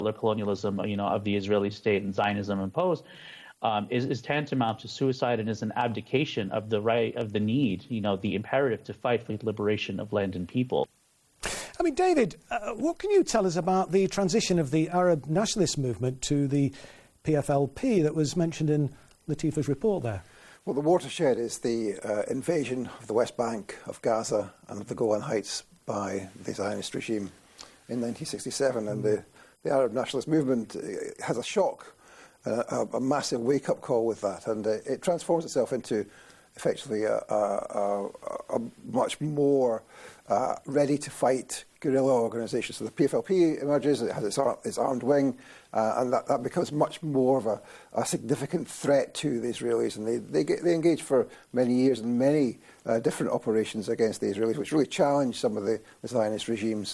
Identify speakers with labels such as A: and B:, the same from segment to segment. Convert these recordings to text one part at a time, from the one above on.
A: colonialism, of the Israeli state and Zionism imposed, is tantamount to suicide and is an abdication of the right, of the need, the imperative to fight for the liberation of land and people.
B: I mean, David, what can you tell us about the transition of the Arab nationalist movement to the PFLP that was mentioned in Latifah's report there?
C: Well, the watershed is the invasion of the West Bank, of Gaza and of the Golan Heights by the Zionist regime in 1967. And the Arab nationalist movement has a shock, a massive wake-up call with that. And it transforms itself into effectively a much more ready-to-fight guerrilla organisation. So the PFLP emerges, it has its armed wing, and that becomes much more of a significant threat to the Israelis. And they engage for many years in many different operations against the Israelis, which really challenge some of the Zionist regime's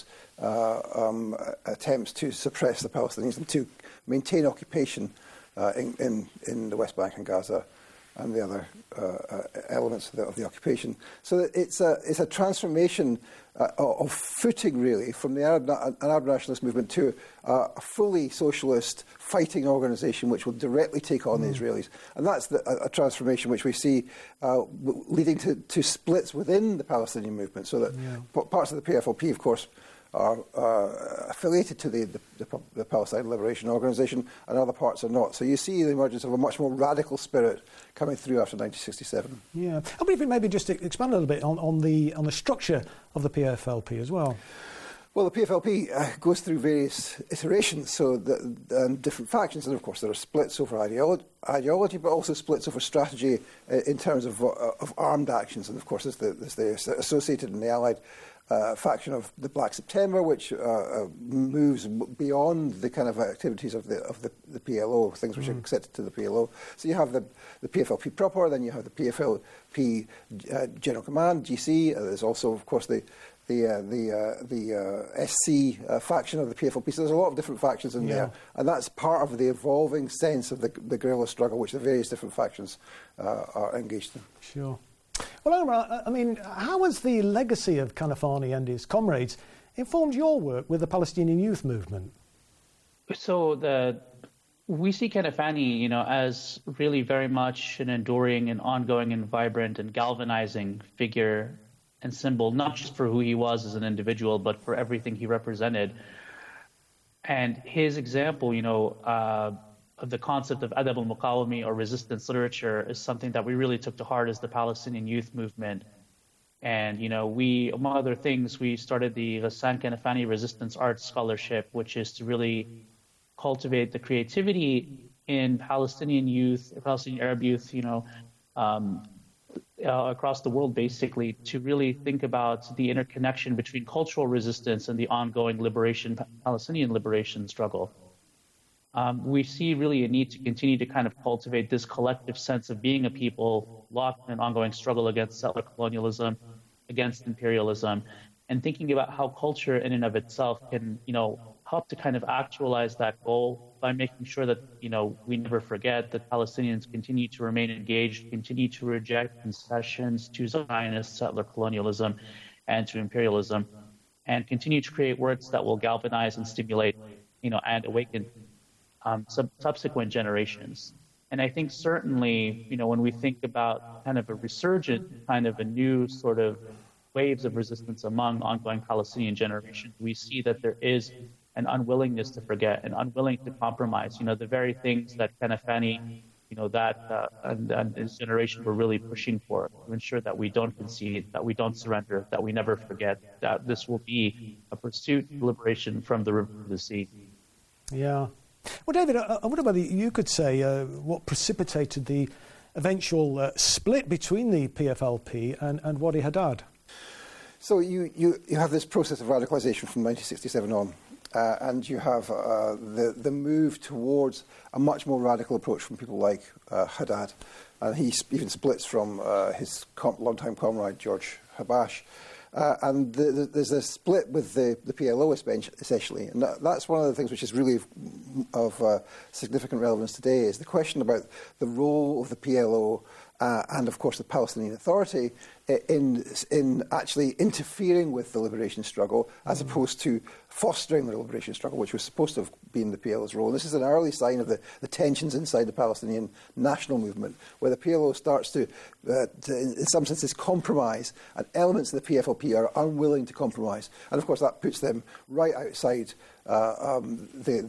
C: attempts to suppress the Palestinians and to maintain occupation in the West Bank and Gaza and the other elements of the occupation. So it's a transformation of footing, really, from the Arab nationalist movement to a fully socialist fighting organisation which will directly take on the Israelis. And that's a transformation which we see leading to splits within the Palestinian movement, so that parts of the PFLP, of course, are affiliated to the Palestine Liberation Organization, and other parts are not. So you see the emergence of a much more radical spirit coming through after 1967.
B: Yeah, I believe it maybe just expand a little bit on the structure of the PFLP as well.
C: Well, the PFLP goes through various iterations, and different factions, and of course there are splits over ideology, but also splits over strategy in terms of armed actions. And of course, there's the associated and the allied faction of the Black September, which moves beyond the kind of activities of the PLO, things which are accepted to the PLO. So you have the PFLP proper, then you have the PFLP General Command, GC. There's also, of course, the SC faction of the PFLP. So there's a lot of different factions in there, and that's part of the evolving sense of the guerrilla struggle, which the various different factions are engaged in.
B: Sure. Well, Omar, I mean, how has the legacy of Kanafani and his comrades informed your work with the Palestinian youth movement?
A: So we see Kanafani, as really very much an enduring and ongoing and vibrant and galvanizing figure and symbol, not just for who he was as an individual, but for everything he represented. And his example, of the concept of adab al-muqawami, or resistance literature, is something that we really took to heart as the Palestinian youth movement. And, we, among other things, we started the Ghassan Kanafani Resistance Arts Scholarship, which is to really cultivate the creativity in Palestinian youth, Palestinian Arab youth, across the world, basically, to really think about the interconnection between cultural resistance and the ongoing Palestinian liberation struggle. We see really a need to continue to kind of cultivate this collective sense of being a people locked in an ongoing struggle against settler colonialism, against imperialism, and thinking about how culture in and of itself can, help to kind of actualize that goal by making sure that, we never forget that Palestinians continue to remain engaged, continue to reject concessions to Zionist settler colonialism and to imperialism, and continue to create works that will galvanize and stimulate, and awaken subsequent generations. And I think certainly, when we think about kind of a resurgent, kind of a new sort of waves of resistance among ongoing Palestinian generations, we see that there is an unwillingness to forget, an unwilling to compromise, the very things that Kanafani, and his generation were really pushing for, to ensure that we don't concede, that we don't surrender, that we never forget, that this will be a pursuit, liberation from the river to the sea.
B: Yeah. Well, David, I wonder whether you could say what precipitated the eventual split between the PFLP and Wadi Haddad.
C: So you have this process of radicalisation from 1967 on, and you have the move towards a much more radical approach from people like Haddad, and he even splits from his longtime comrade George Habash. And there's a split with the PLO essentially, and that's one of the things which is really significant relevance today is the question about the role of the PLO and, of course, the Palestinian Authority in actually interfering with the liberation struggle as opposed to fostering the liberation struggle, which was supposed to have been the PLO's role. And this is an early sign of the tensions inside the Palestinian national movement, where the PLO starts to in some senses, compromise, and elements of the PFLP are unwilling to compromise. And, of course, that puts them right outside the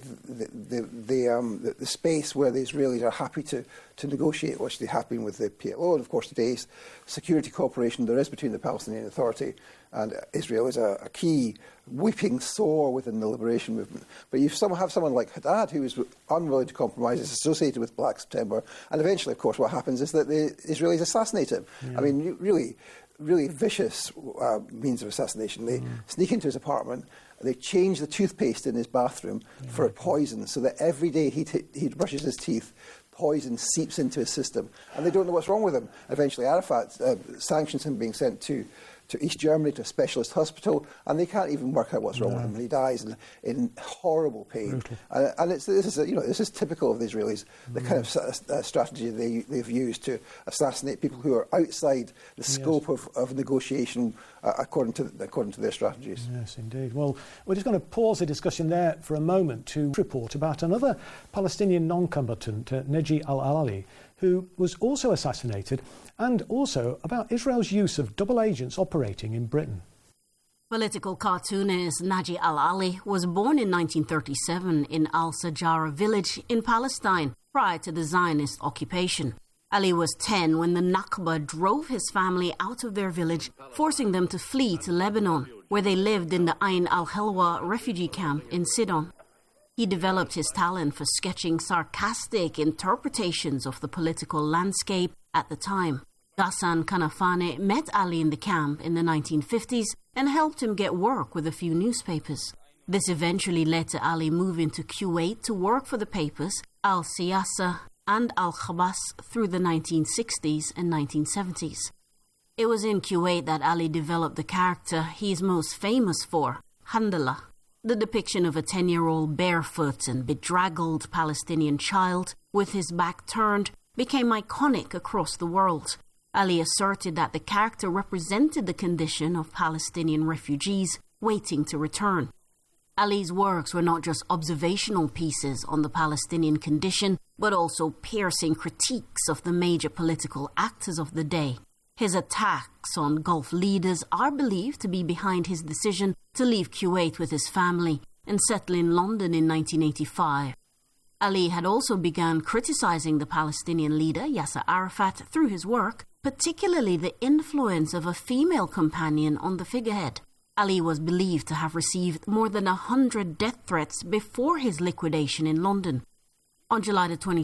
C: space where the Israelis are happy to negotiate, which they have been with the PLO. And, of course, today's security cooperation there is between the Palestinian Authority and Israel is a key weeping sore within the liberation movement. But you have someone like Haddad who is unwilling to compromise, is associated with Black September, and eventually, of course, what happens is that the Israelis assassinate him. Yeah. I mean, really vicious means of assassination. They sneak into his apartment, they change the toothpaste in his bathroom for a poison, so that every day he brushes his teeth, poison seeps into his system, and they don't know what's wrong with him. Eventually, Arafat sanctions him being sent to East Germany, to a specialist hospital, and they can't even work out what's wrong with him. And he dies in horrible pain. And this is typical of the Israelis, the kind of strategy they've used to assassinate people who are outside the scope of negotiation according to their strategies.
B: Yes, indeed. Well, we're just going to pause the discussion there for a moment to report about another Palestinian non-combatant, Neji al-Alali, who was also assassinated, and also about Israel's use of double agents operating in Britain.
D: Political cartoonist Neji al-Ali was born in 1937 in Al-Sajara village in Palestine prior to the Zionist occupation. Ali was 10 when the Nakba drove his family out of their village, forcing them to flee to Lebanon, where they lived in the Ain al-Helwa refugee camp in Sidon. He developed his talent for sketching sarcastic interpretations of the political landscape at the time. Ghassan Kanafane met Ali in the camp in the 1950s and helped him get work with a few newspapers. This eventually led to Ali moving to Kuwait to work for the papers Al-Siyasa and Al-Khabas through the 1960s and 1970s. It was in Kuwait that Ali developed the character he is most famous for, Handala. The depiction of a 10-year-old barefoot and bedraggled Palestinian child with his back turned became iconic across the world. Ali asserted that the character represented the condition of Palestinian refugees waiting to return. Ali's works were not just observational pieces on the Palestinian condition, but also piercing critiques of the major political actors of the day. His attacks on Gulf leaders are believed to be behind his decision to leave Kuwait with his family and settle in London in 1985. Ali had also begun criticizing the Palestinian leader Yasser Arafat through his work, particularly the influence of a female companion on the figurehead. Ali was believed to have received more than 100 death threats before his liquidation in London. On July 22,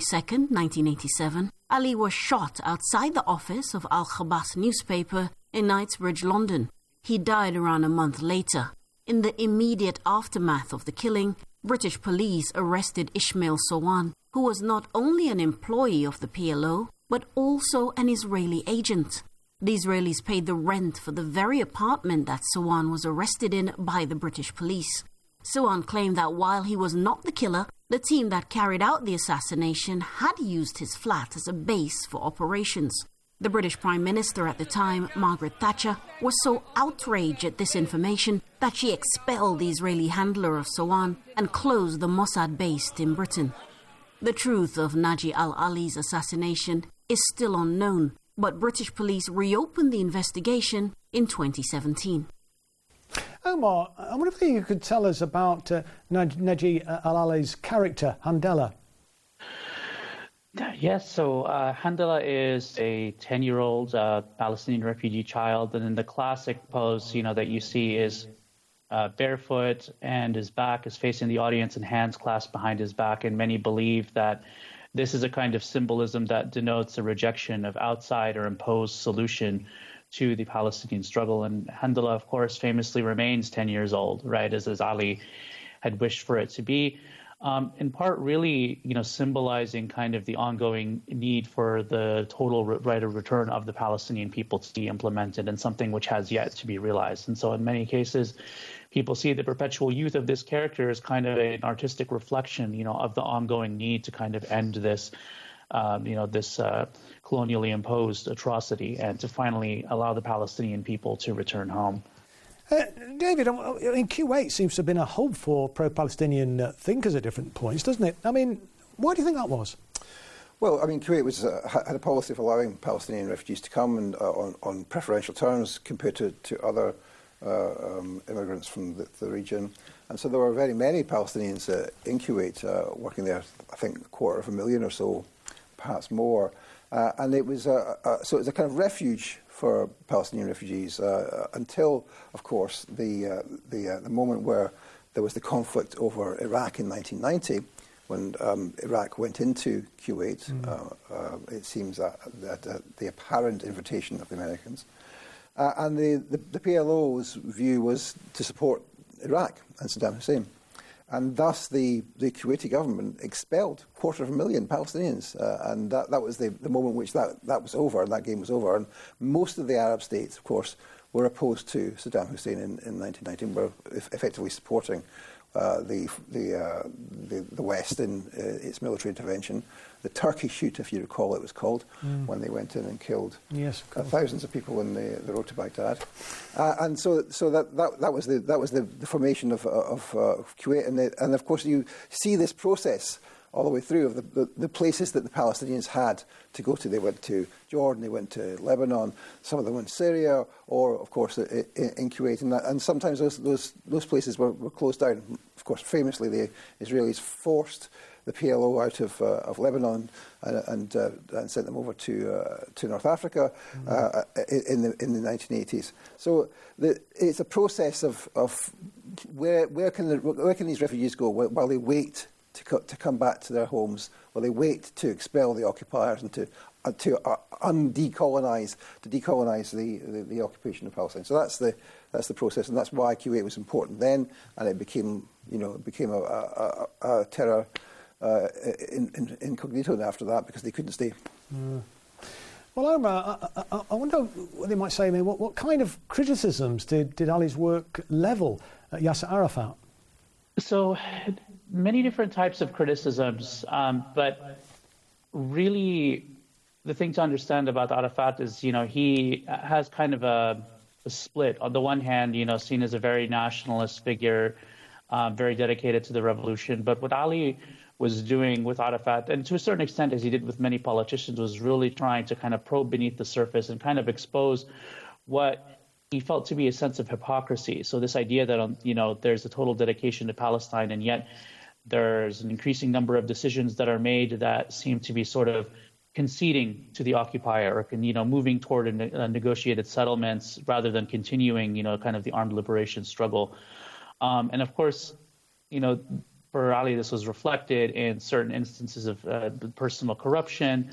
D: 1987, Ali was shot outside the office of Al-Khabas newspaper in Knightsbridge, London. He died around a month later. In the immediate aftermath of the killing, British police arrested Ismail Sowan, who was not only an employee of the PLO, but also an Israeli agent. The Israelis paid the rent for the very apartment that Sowan was arrested in by the British police. Sowan claimed that while he was not the killer, the team that carried out the assassination had used his flat as a base for operations. The British Prime Minister at the time, Margaret Thatcher, was so outraged at this information that she expelled the Israeli handler of Sowan and closed the Mossad based in Britain. The truth of Neji al-Ali's assassination is still unknown, but British police reopened the investigation in 2017.
B: Omar, I wonder if you could tell us about Neji al-Ali's character, Handala.
A: Yes, so Handala is a 10-year-old Palestinian refugee child, and in the classic pose, that you see is barefoot, and his back is facing the audience and hands clasped behind his back, and many believe that this is a kind of symbolism that denotes a rejection of outside or imposed solution to the Palestinian struggle. And Handala, of course, famously remains 10 years old, right, as Ali had wished for it to be. In part, really, symbolizing kind of the ongoing need for the total right of return of the Palestinian people to be implemented, and something which has yet to be realized. And so in many cases, people see the perpetual youth of this character as kind of an artistic reflection, of the ongoing need to kind of end this, this colonially imposed atrocity and to finally allow the Palestinian people to return home.
B: David, Kuwait seems to have been a hub for pro-Palestinian thinkers at different points, doesn't it? I mean, why do you think that was?
C: Well, Kuwait had a policy of allowing Palestinian refugees to come and on preferential terms compared to other immigrants from the region. And so there were very many Palestinians in Kuwait working there, I think 250,000 or so, perhaps more. And it was so it was a kind of refuge for Palestinian refugees until, of course, the moment where there was the conflict over Iraq in 1990, when Iraq went into Kuwait. It seems that the apparent invitation of the Americans. And the PLO's view was to support Iraq and Saddam Hussein. And thus the Kuwaiti government expelled 250,000 Palestinians. And that was the moment in which that was over, and that game was over. And most of the Arab states, of course, were opposed to Saddam Hussein in 1990, were effectively supporting the West in its military intervention. The Turkey shoot, if you recall, it was called, when they went in and killed thousands of people on the road to Baghdad. And so that was the formation of Kuwait, and of course you see this process all the way through of the places that the Palestinians had to go to. They went to Jordan, they went to Lebanon, some of them went to Syria, or of course in Kuwait, and sometimes those places were closed down. Of course, famously the Israelis forced the PLO out of Lebanon and sent them over to North Africa in the 1980s. So it's a process of where can these refugees go while they wait to come back to their homes, while they wait to expel the occupiers and to decolonize the occupation of Palestine. So that's the process, and that's why Kuwait was important then, and it became a terror incognito after that, because they couldn't stay.
B: Well, Omar, I wonder what they might say. I mean, what kind of criticisms did Ali's work level at Yasser Arafat?
A: So many different types of criticisms, but really the thing to understand about Arafat is, he has kind of a split. On the one hand, seen as a very nationalist figure, very dedicated to the revolution. But what Ali was doing with Arafat, and to a certain extent, as he did with many politicians, was really trying to kind of probe beneath the surface and kind of expose what he felt to be a sense of hypocrisy. So this idea that, there's a total dedication to Palestine, and yet there's an increasing number of decisions that are made that seem to be sort of conceding to the occupier, or, moving toward a negotiated settlements rather than continuing, kind of the armed liberation struggle. And of course, for Ali, this was reflected in certain instances of personal corruption,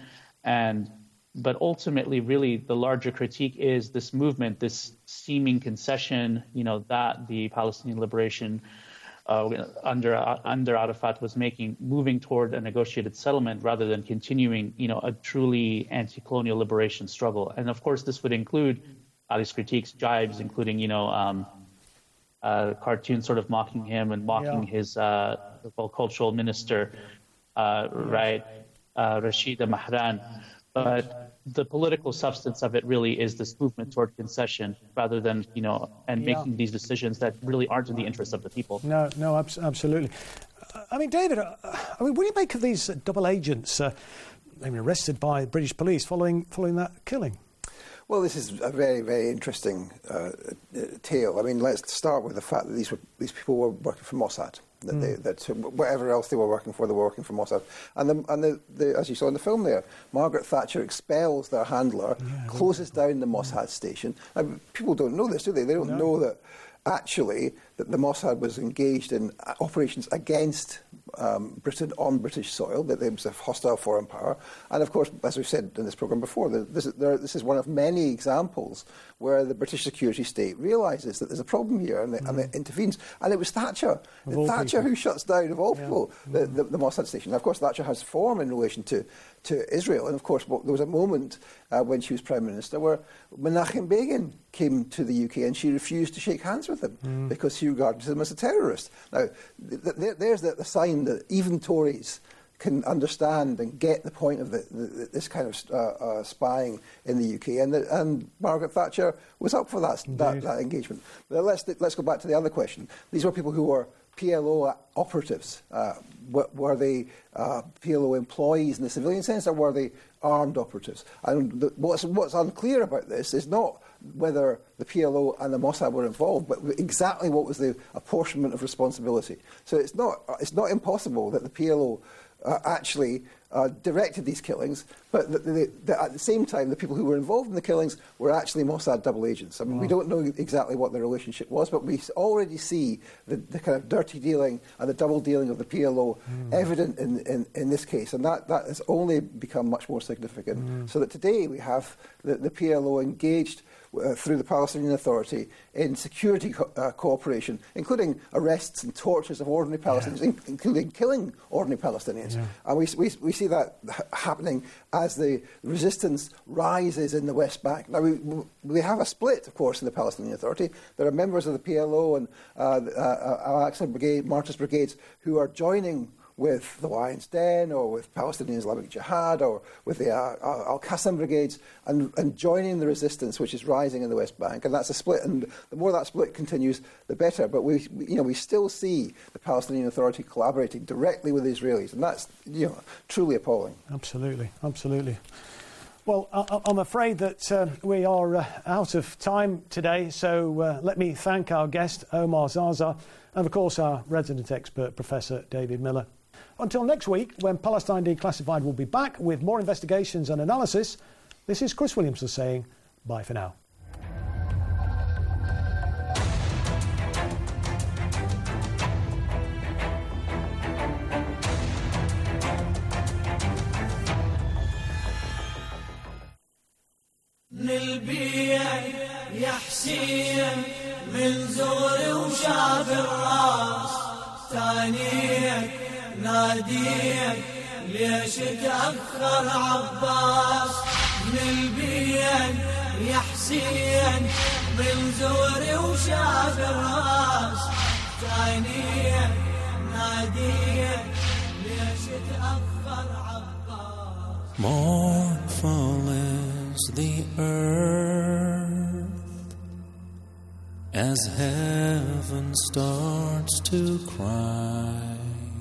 A: but ultimately, really, the larger critique is this movement, this seeming concession, that the Palestinian liberation under Arafat was making, moving toward a negotiated settlement rather than continuing, a truly anti-colonial liberation struggle. And of course, this would include Ali's critiques, jibes, including, cartoons sort of mocking him and mocking his cultural minister, Rashida Mahran. But the political substance of it really is this movement toward concession rather than, making these decisions that really aren't in the interest of the people.
B: No, absolutely. I mean, David, what do you make of these double agents arrested by British police following that killing?
C: Well, this is a very, very interesting tale. I mean, let's start with the fact that these people were working for Mossad. That whatever else they were working for Mossad. And as you saw in the film there, Margaret Thatcher expels their handler, closes down the Mossad station. Now, people don't know this, do they? They don't know that actually that the Mossad was engaged in operations against Britain on British soil, that it was a hostile foreign power. And of course, as we've said in this programme before, this is one of many examples where the British security state realises that there's a problem here and it intervenes. And it was Thatcher who shuts down, of all people, the Mossad station. Now, of course, Thatcher has form in relation to Israel. And of course, there was a moment when she was Prime Minister where Menachem Begin came to the UK and she refused to shake hands with him because she regarded him as a terrorist. Now, there's the sign that even Tories can understand and get the point of this kind of spying in the UK, and Margaret Thatcher was up for that engagement. But let's go back to the other question. These were people who were PLO operatives. Were they PLO employees in the civilian sense, or were they armed operatives? And what's unclear about this is not whether the PLO and the Mossad were involved, but exactly what was the apportionment of responsibility. So it's not impossible that the PLO actually directed these killings, but at the same time, the people who were involved in the killings were actually Mossad double agents. I mean, we don't know exactly what their relationship was, but we already see the kind of dirty dealing and the double dealing of the PLO evident in this case, and that has only become much more significant. So that today we have the PLO engaged through the Palestinian Authority in security cooperation, including arrests and tortures of ordinary Palestinians, including killing ordinary Palestinians. Yeah. And we see that happening as the resistance rises in the West Bank. Now, we have a split, of course, in the Palestinian Authority. There are members of the PLO and Al-Aqsa Brigade, Martyrs Brigades, who are joining with the Lion's Den or with Palestinian Islamic Jihad or with the Al-Qassam brigades and joining the resistance which is rising in the West Bank. And that's a split, and the more that split continues, the better. But we still see the Palestinian Authority collaborating directly with the Israelis, and that's truly appalling.
B: Absolutely. Well, I'm afraid that we are out of time today, so let me thank our guest, Omar Zaza, and of course our resident expert, Professor David Miller. Until next week, when Palestine Declassified will be back with more investigations and analysis, this is Chris Williamson saying bye for now.
E: يا حسين من زوري وشاف الراس ثانيك ناديك ليش تأخر عباس من البين يا حسين من زوري وشاف الراس ثانيك ناديك ليش تأخر عباس.
F: Mournful is the earth as heaven starts to cry.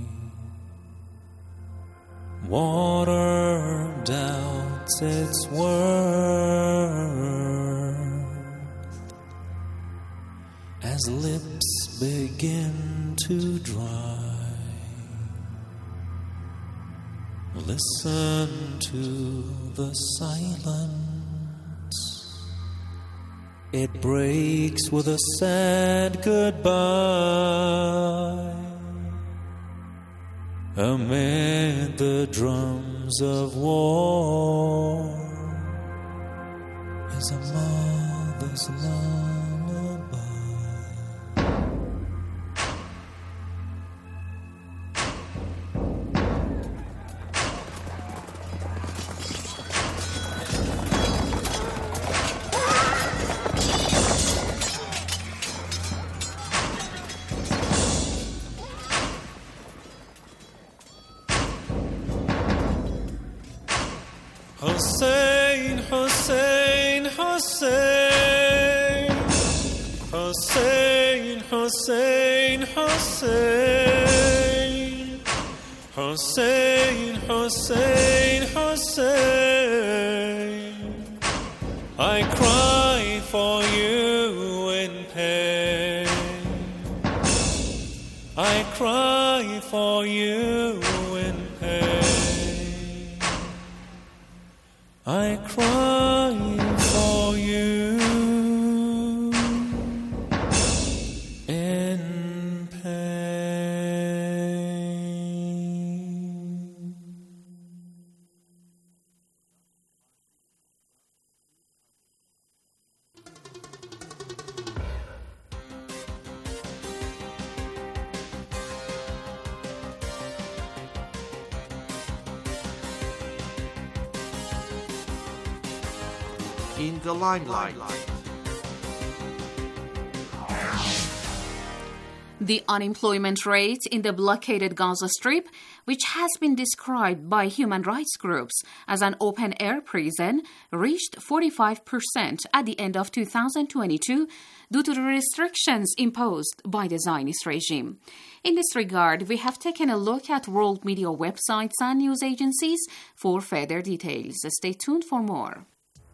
F: Water doubts its worth as lips begin to dry. Listen to the silence. It breaks with a sad goodbye. Amid the drums of war is a mother's lullaby. Hussein, Hussein, Hussein, Hussein, Hussein, Hussein, Hussein, Hussein, Hussein. I cry for you in pain. I cry for you in pain. I cry for you in pain.
G: In the limelight.
H: The unemployment rate in the blockaded Gaza Strip, which has been described by human rights groups as an open-air prison, reached 45% at the end of 2022 due to the restrictions imposed by the Zionist regime. In this regard, we have taken a look at world media websites and news agencies for further details. Stay tuned for more.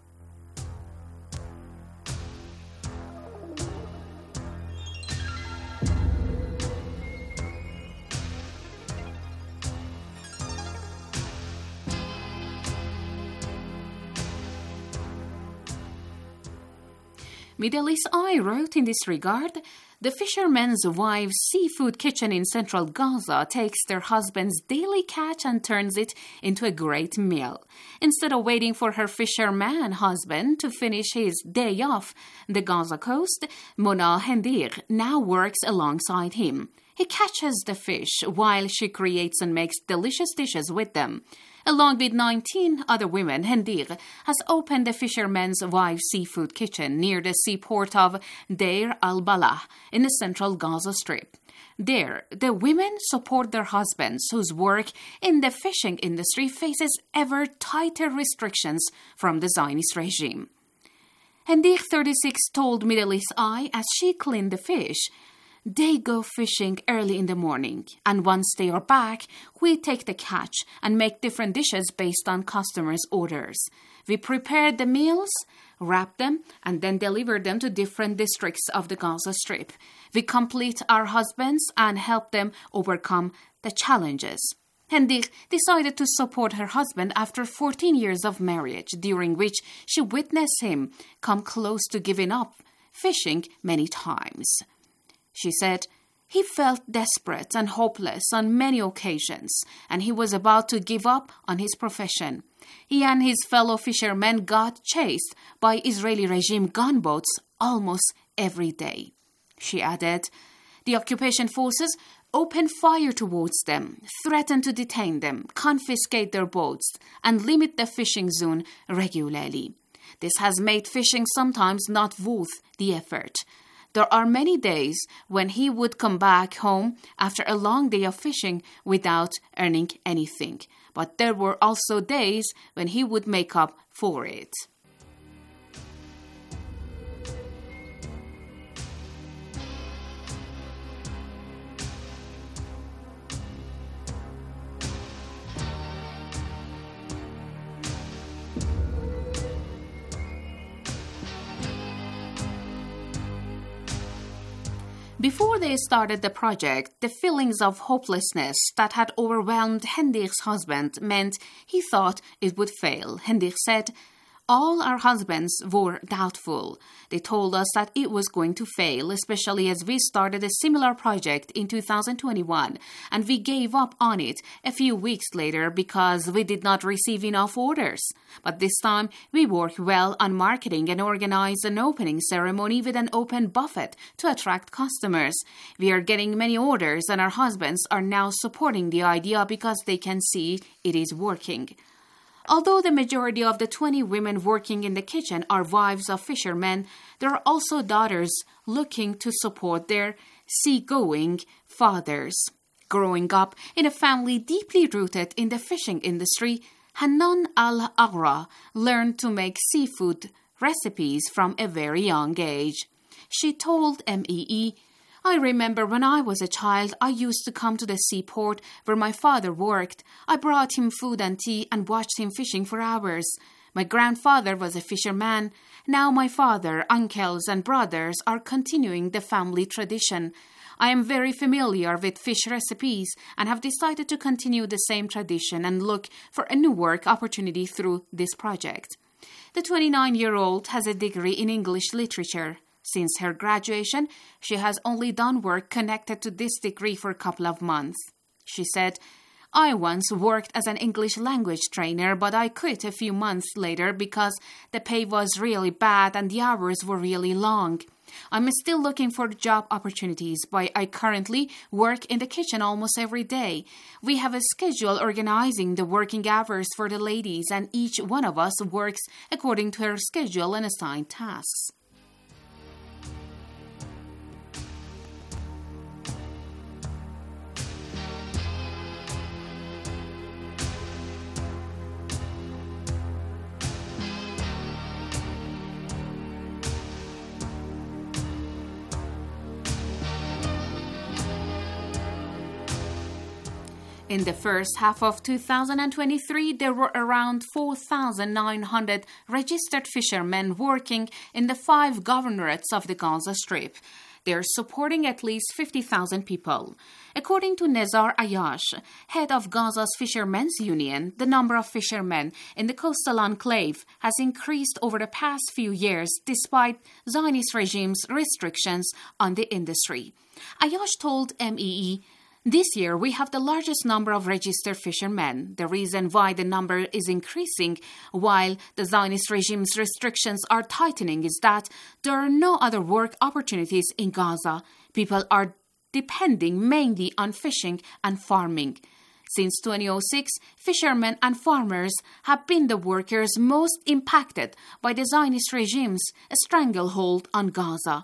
H: Middle East Eye wrote in this regard, the fisherman's wife's seafood kitchen in central Gaza takes their husband's daily catch and turns it into a great meal. Instead of waiting for her fisherman husband to finish his day off the Gaza coast, Mona Hendir now works alongside him. He catches the fish while she creates and makes delicious dishes with them. Along with 19 other women, Hendir has opened the fisherman's wife's seafood kitchen near the seaport of Deir al-Balah in the central Gaza Strip. There, the women support their husbands whose work in the fishing industry faces ever tighter restrictions from the Zionist regime. Hendir, 36, told Middle East Eye as she cleaned the fish, they go fishing early in the morning, and once they are back, we take the catch and make different dishes based on customers' orders. We prepare the meals, wrap them, and then deliver them to different districts of the Gaza Strip. We complete our husbands and help them overcome the challenges. Hendir decided to support her husband after 14 years of marriage, during which she witnessed him come close to giving up fishing many times. She said, he felt desperate and hopeless on many occasions, and he was about to give up on his profession. He and his fellow fishermen got chased by Israeli regime gunboats almost every day. She added, the occupation forces opened fire towards them, threatened to detain them, confiscate their boats, and limit the fishing zone regularly. This has made fishing sometimes not worth the effort. There are many days when he would come back home after a long day of fishing without earning anything. But there were also days when he would make up for it. Before they started the project, the feelings of hopelessness that had overwhelmed Hendir's husband meant he thought it would fail. Hendir said, all our husbands were doubtful. They told us that it was going to fail, especially as we started a similar project in 2021, and we gave up on it a few weeks later because we did not receive enough orders. But this time, we worked well on marketing and organized an opening ceremony with an open buffet to attract customers. We are getting many orders, and our husbands are now supporting the idea because they can see it is working. Although the majority of the 20 women working in the kitchen are wives of fishermen, there are also daughters looking to support their seagoing fathers. Growing up in a family deeply rooted in the fishing industry, Hanan Al-Aghra learned to make seafood recipes from a very young age. She told MEE, I remember when I was a child, I used to come to the seaport where my father worked. I brought him food and tea and watched him fishing for hours. My grandfather was a fisherman. Now my father, uncles, and brothers are continuing the family tradition. I am very familiar with fish recipes and have decided to continue the same tradition and look for a new work opportunity through this project. The 29-year-old has a degree in English literature. Since her graduation, she has only done work connected to this degree for a couple of months. She said, I once worked as an English language trainer, but I quit a few months later because the pay was really bad and the hours were really long. I'm still looking for job opportunities, but I currently work in the kitchen almost every day. We have a schedule organizing the working hours for the ladies, and each one of us works according to her schedule and assigned tasks. In the first half of 2023, there were around 4,900 registered fishermen working in the 5 governorates of the Gaza Strip. They are supporting at least 50,000 people. According to Nezar Ayash, head of Gaza's Fishermen's Union, the number of fishermen in the coastal enclave has increased over the past few years despite Zionist regime's restrictions on the industry. Ayash told MEE, "This year, we have the largest number of registered fishermen. The reason why the number is increasing while the Zionist regime's restrictions are tightening is that there are no other work opportunities in Gaza. People are depending mainly on fishing and farming. Since 2006, fishermen and farmers have been the workers most impacted by the Zionist regime's stranglehold on Gaza."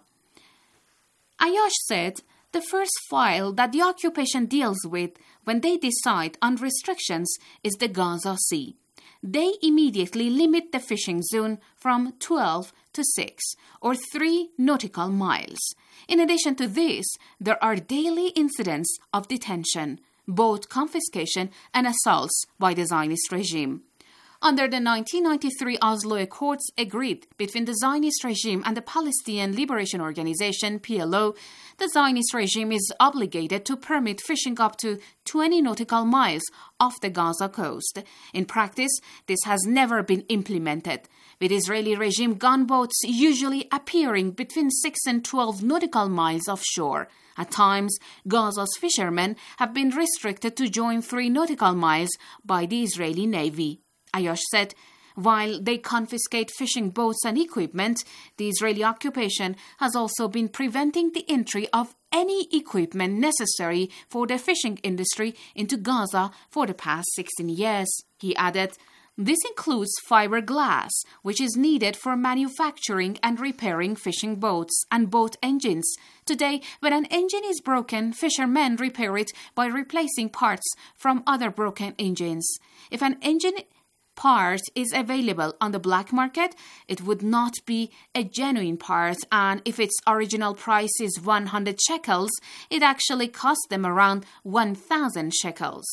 H: Ayash said, "The first file that the occupation deals with when they decide on restrictions is the Gaza Sea. They immediately limit the fishing zone from 12 to 6, or 3 nautical miles. In addition to this, there are daily incidents of detention, boat confiscation and assaults by the Zionist regime." Under the 1993 Oslo Accords agreed between the Zionist regime and the Palestinian Liberation Organization, PLO, the Zionist regime is obligated to permit fishing up to 20 nautical miles off the Gaza coast. In practice, this has never been implemented, with Israeli regime gunboats usually appearing between 6 and 12 nautical miles offshore. At times, Gaza's fishermen have been restricted to join 3 nautical miles by the Israeli Navy. Ayash said, while they confiscate fishing boats and equipment, the Israeli occupation has also been preventing the entry of any equipment necessary for the fishing industry into Gaza for the past 16 years. He added, "This includes fiberglass, which is needed for manufacturing and repairing fishing boats and boat engines. Today, when an engine is broken, fishermen repair it by replacing parts from other broken engines. If an engine part is available on the black market, it would not be a genuine part, and if its original price is 100 shekels, it actually costs them around 1,000 shekels.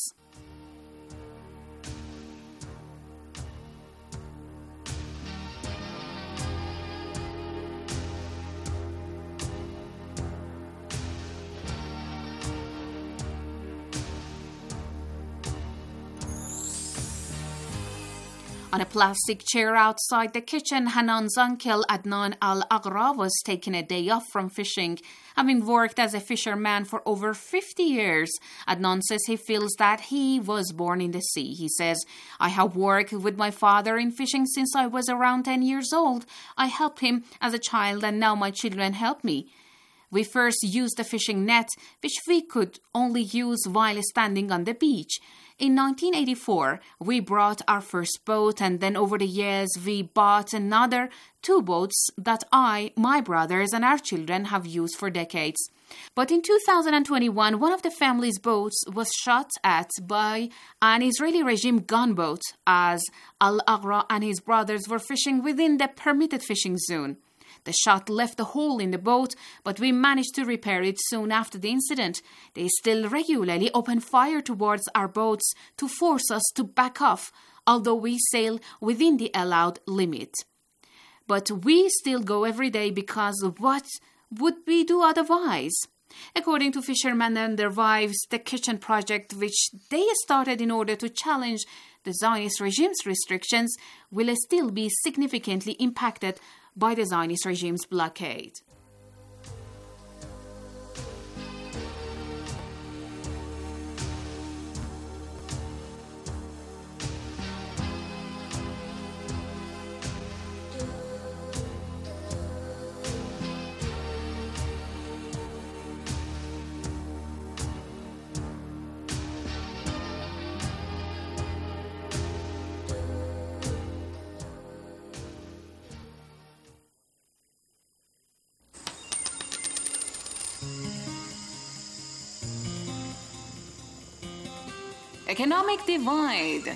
H: On a plastic chair outside the kitchen, Hanan's uncle Adnan Al-Aghra was taking a day off from fishing. Having worked as a fisherman for over 50 years, Adnan says he feels that he was born in the sea. He says, "I have worked with my father in fishing since I was around 10 years old. I helped him as a child and now my children help me. We first used the fishing net, which we could only use while standing on the beach. In 1984, we brought our first boat, and then over the years, we bought another 2 boats that I, my brothers, and our children have used for decades. But in 2021, one of the family's boats was shot at by an Israeli regime gunboat as Al-Aghra and his brothers were fishing within the permitted fishing zone. The shot left a hole in the boat, but we managed to repair it soon after the incident. They still regularly open fire towards our boats to force us to back off, although we sail within the allowed limit. But we still go every day because what would we do otherwise?" According to fishermen and their wives, the kitchen project, which they started in order to challenge the Zionist regime's restrictions, will still be significantly impacted by the Zionist regime's blockade. Economic divide.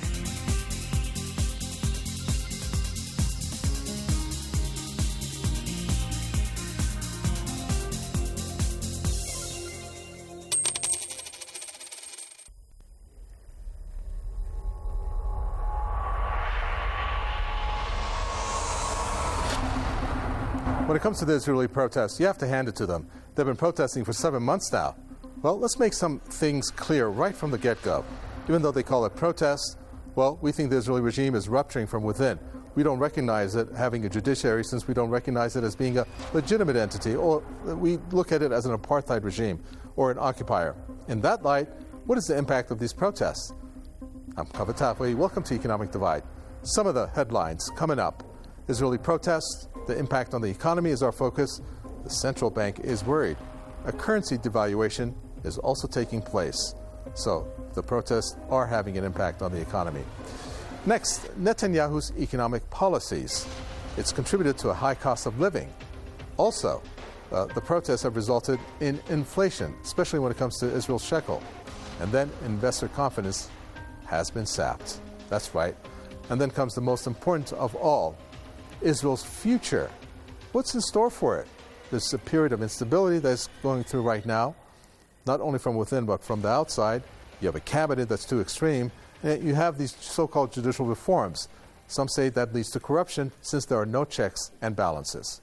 I: When it comes to the Israeli protests, you have to hand it to them. They've been protesting for 7 months now. Well, let's make some things clear right from the get-go. Even though they call it protests, well, we think the Israeli regime is rupturing from within. We don't recognize it having a judiciary since we don't recognize it as being a legitimate entity, or we look at it as an apartheid regime or an occupier. In that light, what is the impact of these protests? I'm Kaveh Tafwi. Welcome to Economic Divide. Some of the headlines coming up. Israeli protests, the impact on the economy is our focus. The central bank is worried. A currency devaluation is also taking place. So the protests are having an impact on the economy. Next, Netanyahu's economic policies. It's contributed to a high cost of living. Also, the protests have resulted in inflation, especially when it comes to Israel's shekel. And then investor confidence has been sapped. That's right. And then comes the most important of all, Israel's future. What's in store for it? There's a period of instability that's going through right now, not only from within but from the outside. You have a cabinet that's too extreme, and you have these so-called judicial reforms. Some say that leads to corruption since there are no checks and balances.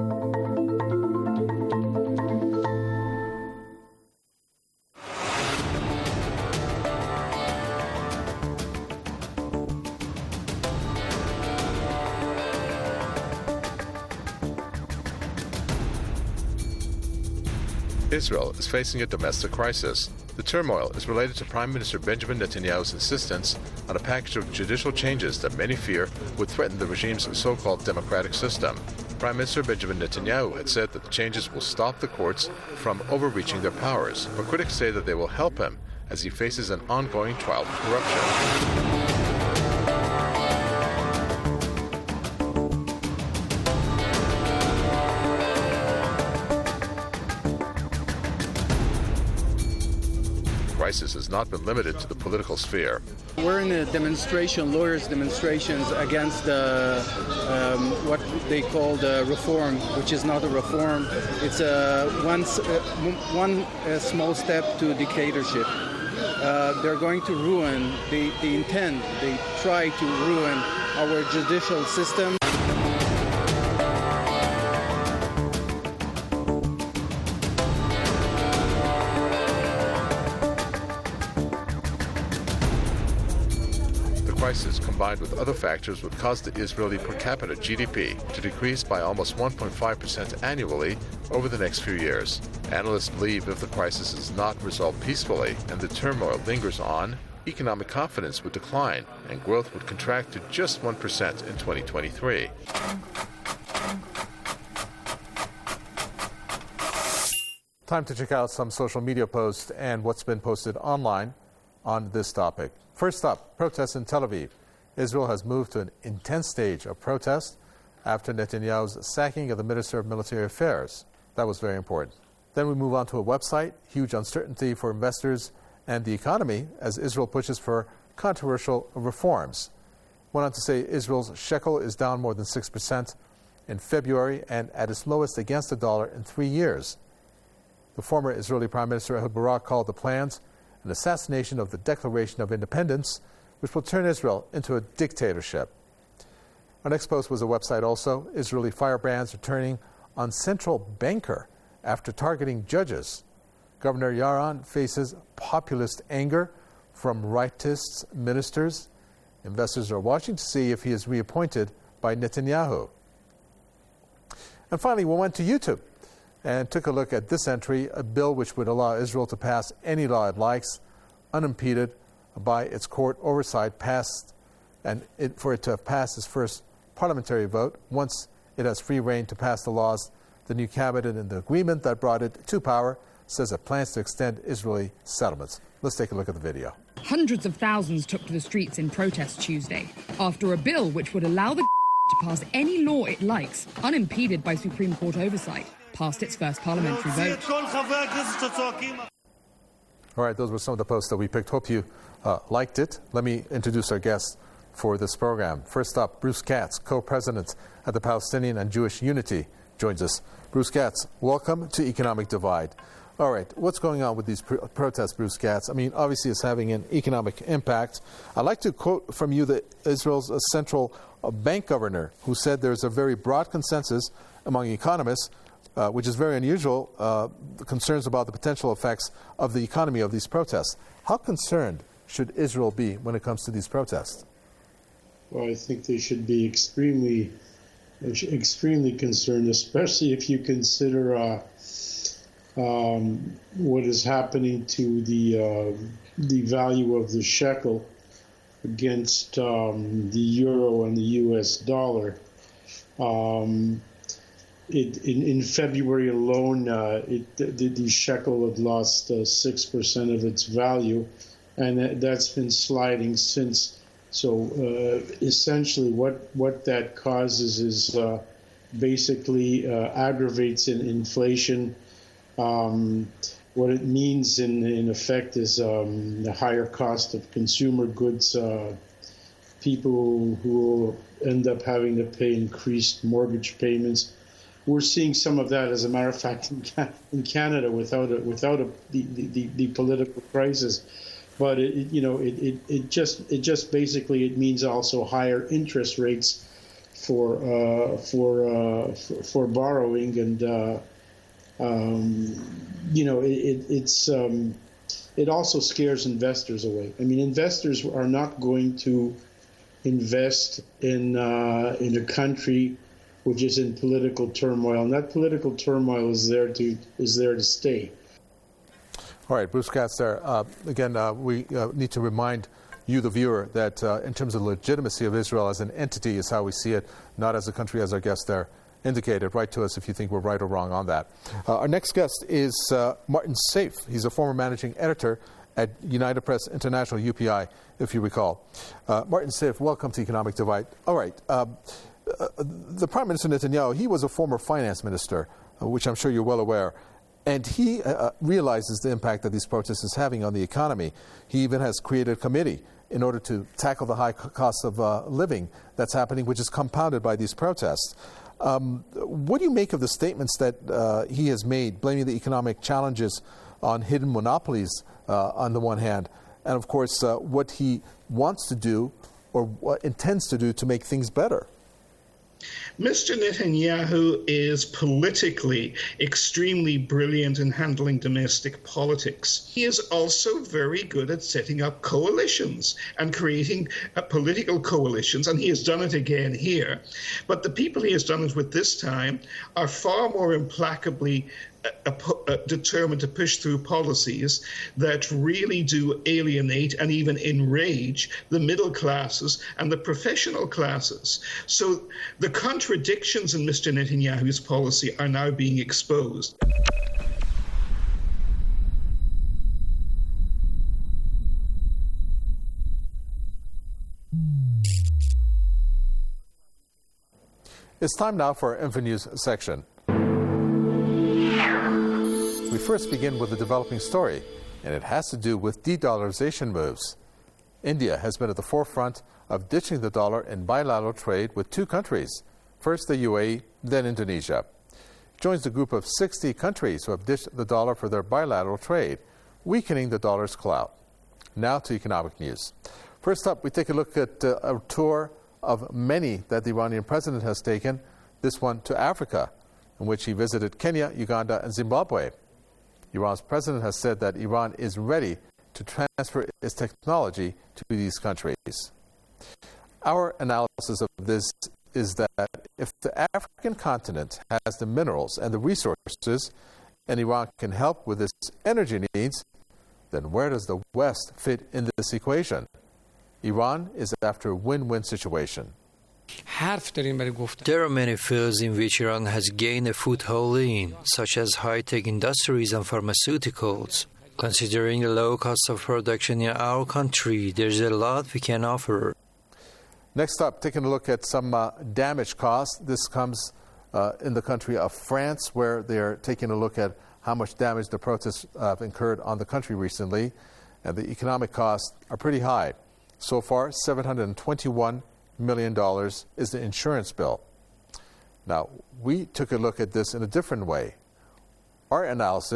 J: Israel is facing a domestic crisis. The turmoil is related to Prime Minister Benjamin Netanyahu's insistence on a package of judicial changes that many fear would threaten the regime's so-called democratic system. Prime Minister Benjamin Netanyahu had said that the changes will stop the courts from overreaching their powers, but critics say that they will help him as he faces an ongoing trial of corruption. Crisis has not been limited to the political sphere.
K: We're in a demonstration, lawyers' demonstrations against what they call the reform, which is not a reform. It's one small step to dictatorship. They're going to ruin, they try to ruin our judicial system.
J: Crisis combined with other factors would cause the Israeli per capita GDP to decrease by almost 1.5% annually over the next few years. Analysts believe if the crisis is not resolved peacefully and the turmoil lingers on, economic confidence would decline and growth would contract to just 1% in 2023.
I: Time to check out some social media posts and what's been posted online on this topic. First up, protests in Tel Aviv. Israel has moved to an intense stage of protest after Netanyahu's sacking of the Minister of Military Affairs. That was very important. Then we move on to a website, huge uncertainty for investors and the economy as Israel pushes for controversial reforms. Went on to say Israel's shekel is down more than 6% in February and at its lowest against the dollar in 3 years. The former Israeli Prime Minister Ehud Barak called the plans an assassination of the Declaration of Independence, which will turn Israel into a dictatorship. Our next post was a website also. Israeli firebrands are turning on central banker after targeting judges. Governor Yaron faces populist anger from rightist ministers. Investors are watching to see if he is reappointed by Netanyahu. And finally, we went to YouTube and took a look at this entry, a bill which would allow Israel to pass any law it likes, unimpeded by its court oversight, for it to have passed its first parliamentary vote. Once it has free rein to pass the laws, the new cabinet and the agreement that brought it to power says it plans to extend Israeli settlements. Let's take a look at the video.
L: Hundreds of thousands took to the streets in protest Tuesday after a bill which would allow the to pass any law it likes, unimpeded by Supreme Court oversight, passed its first parliamentary vote.
I: All right, those were some of the posts that we picked. Hope you liked it. Let me introduce our guests for this program. First up, Bruce Katz, co-president at the Palestinian and Jewish Unity, joins us. Bruce Katz, welcome to Economic Divide. All right, what's going on with these protests, Bruce Katz? I mean, obviously it's having an economic impact. I'd like to quote from you Israel's central bank governor, who said there's a very broad consensus among economists, which is very unusual, concerns about the potential effects of the economy of these protests. How concerned should Israel be when it comes to these protests?
M: Well, I think they should be extremely concerned, especially if you consider what is happening to the value of the shekel against the euro and the U.S. dollar. In February alone, the shekel had lost 6% of its value, and that's been sliding since. So essentially what that causes is basically aggravates in inflation. What it means in effect is the higher cost of consumer goods, people who will end up having to pay increased mortgage payments. We're seeing some of that, as a matter of fact, in Canada without the political crisis. But it just basically means also higher interest rates for borrowing, and it also scares investors away. I mean, investors are not going to invest in a country which is in political turmoil, and that political turmoil is there to stay.
I: All right, Bruce Katz there. Again, we need to remind you, the viewer, that in terms of legitimacy of Israel as an entity is how we see it, not as a country, as our guest there indicated. Write to us if you think we're right or wrong on that. Our next guest is Martin Saif. He's a former managing editor at United Press International, UPI, if you recall. Martin Saif, welcome to Economic Divide. All right. The Prime Minister Netanyahu, he was a former finance minister, which I'm sure you're well aware. And he realizes the impact that these protests is having on the economy. He even has created a committee in order to tackle the high cost of living that's happening, which is compounded by these protests. What do you make of the statements that he has made, blaming the economic challenges on hidden monopolies on the one hand, and of course what he wants to do or what intends to do to make things better?
N: Mr. Netanyahu is politically extremely brilliant in handling domestic politics. He is also very good at setting up coalitions and creating political coalitions, and he has done it again here. But the people he has done it with this time are far more implacably determined to push through policies that really do alienate and even enrage the middle classes and the professional classes. So the contradictions in Mr. Netanyahu's policy are now being exposed.
I: It's time now for our InfoNews section. We first begin with a developing story, and it has to do with de-dollarization moves. India has been at the forefront of ditching the dollar in bilateral trade with two countries, first the UAE, then Indonesia. It joins the group of 60 countries who have ditched the dollar for their bilateral trade, weakening the dollar's clout. Now to economic news. First up, we take a look at a tour of many that the Iranian president has taken, this one to Africa, in which he visited Kenya, Uganda, and Zimbabwe. Iran's president has said that Iran is ready to transfer its technology to these countries. Our analysis of this is that if the African continent has the minerals and the resources, and Iran can help with its energy needs, then where does the West fit in this equation? Iran is after a win-win situation.
O: There are many fields in which Iran has gained a foothold in, such as high-tech industries and pharmaceuticals. Considering the low cost of production in our country, there's a lot we can offer.
I: Next up, taking a look at some damage costs. This comes in the country of France, where they're taking a look at how much damage the protests have incurred on the country recently, and the economic costs are pretty high. So far, $721 million is the insurance bill. Now, we took a look at this in a different way. Our analysis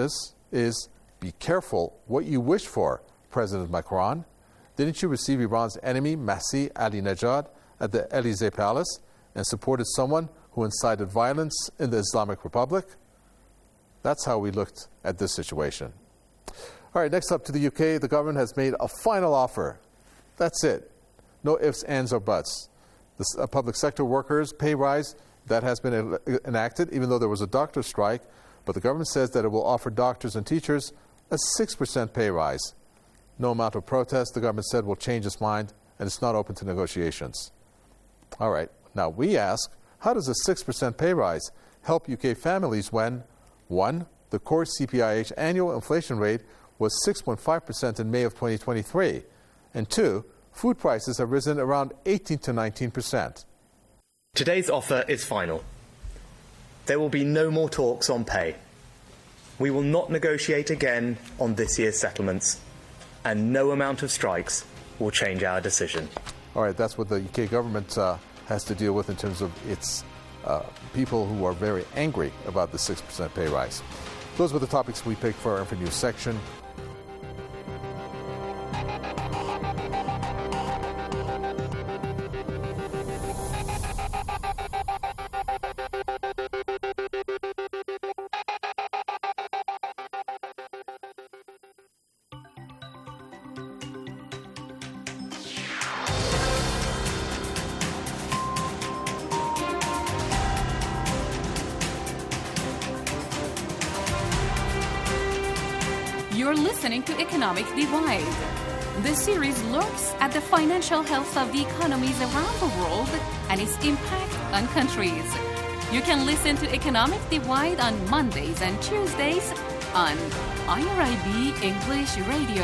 I: is, be careful what you wish for, President Macron. Didn't you receive Iran's enemy, Masih Ahmadinejad, at the Elysee Palace and supported someone who incited violence in the Islamic Republic? That's how we looked at this situation. All right, next up to the UK, the government has made a final offer. That's it. No ifs, ands, or buts. The public sector workers' pay rise, that has been enacted, even though there was a doctor strike, but the government says that it will offer doctors and teachers a 6% pay rise. No amount of protest, the government said, will change its mind, and it's not open to negotiations. All right, now we ask, how does a 6% pay rise help UK families when, 1, the core CPIH annual inflation rate was 6.5% in May of 2023, and 2, food prices have risen around 18 to 19%.
P: Today's offer is final. There will be no more talks on pay. We will not negotiate again on this year's settlements, and no amount of strikes will change our decision.
I: All right, that's what the UK government has to deal with in terms of its people who are very angry about the 6% pay rise. Those were the topics we picked for our Info News section.
H: You're listening to Economic Divide. The series looks at the financial health of the economies around the world and its impact on countries. You can listen to Economic Divide on Mondays and Tuesdays on IRIB English Radio.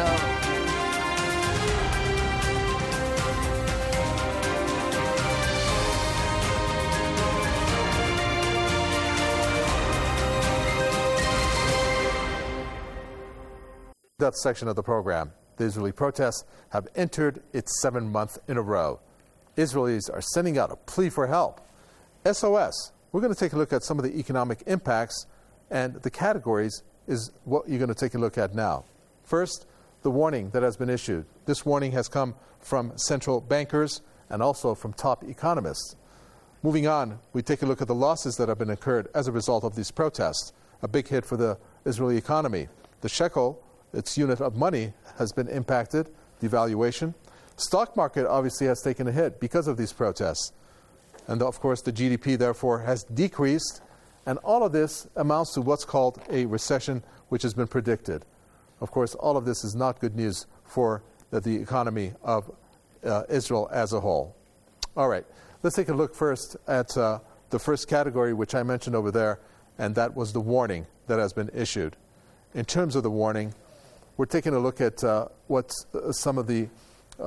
I: That section of the program, the Israeli protests have entered its 7th month in a row. Israelis are sending out a plea for help. SOS. We're going to take a look at some of the economic impacts, and the categories is what you're going to take a look at now. First, the warning that has been issued. This warning has come from central bankers and also from top economists. Moving on, we take a look at the losses that have been incurred as a result of these protests. A big hit for the Israeli economy. The shekel, its unit of money, has been impacted, devaluation. Stock market obviously has taken a hit because of these protests. And of course, the GDP, therefore, has decreased. And all of this amounts to what's called a recession, which has been predicted. Of course, all of this is not good news for the economy of Israel as a whole. All right, let's take a look first at the first category, which I mentioned over there, and that was the warning that has been issued. In terms of the warning, we're taking a look at what some of the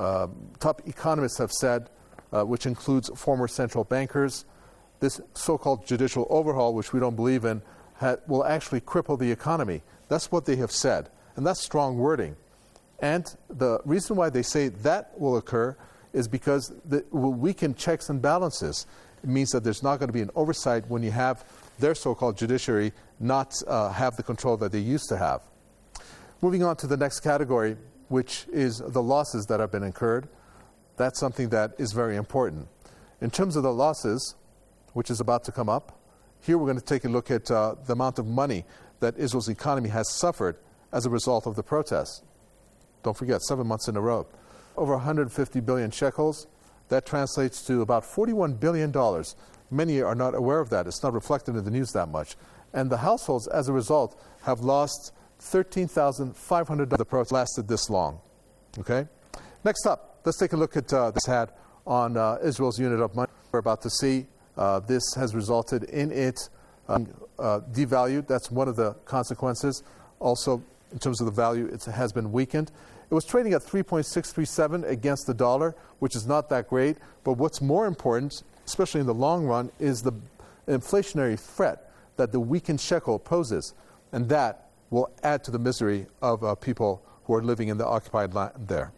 I: top economists have said, which includes former central bankers. This so-called judicial overhaul, which we don't believe in, will actually cripple the economy. That's what they have said, and that's strong wording. And the reason why they say that will occur is because it will weaken checks and balances. It means that there's not going to be an oversight when you have their so-called judiciary not have the control that they used to have. Moving on to the next category, which is the losses that have been incurred. That's something that is very important. In terms of the losses, which is about to come up, here we're going to take a look at the amount of money that Israel's economy has suffered as a result of the protests. Don't forget, 7 months in a row. Over 150 billion shekels. That translates to about $41 billion. Many are not aware of that. It's not reflected in the news that much. And the households, as a result, have lost $13,500. The protest lasted this long. Okay? Next up, let's take a look at this had on Israel's unit of money. We're about to see this has resulted in it devalued. That's one of the consequences. Also, in terms of the value, it has been weakened. It was trading at 3.637 against the dollar, which is not that great. But what's more important, especially in the long run, is the inflationary threat that the weakened shekel poses. And that will add to the misery of people who are living in the occupied land there.